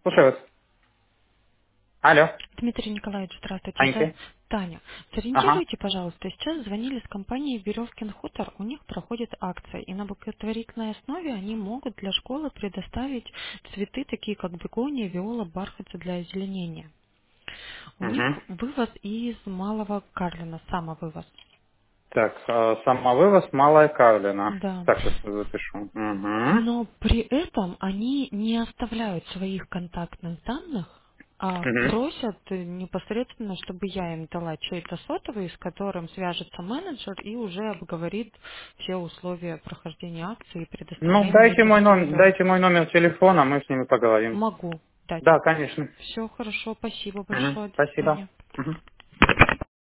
Слушаю вас. Алло. Дмитрий Николаевич, здравствуйте. Это Анька. Таня. Ага. Сориентируйте, пожалуйста, сейчас звонили с компании Веревкин Хутор, у них проходит акция, и на благотворительной основе они могут для школы предоставить цветы, такие как бегония, виола, бархатцы для озеленения. У них Угу. вывоз из Малого Карлина, самовывоз. Так, самовывоз Малая Карлина. Да. Так, сейчас запишу. Угу. Но при этом они не оставляют своих контактных данных, а Угу. просят непосредственно, чтобы я им дала чей-то сотовый, с которым свяжется менеджер и уже обговорит все условия прохождения акции и Ну, предоставления этих цветов. дайте мой номер телефона, мы с ними поговорим. Могу дать. Да, конечно. Все хорошо, спасибо Угу. большое, до Спасибо. свидания. Угу.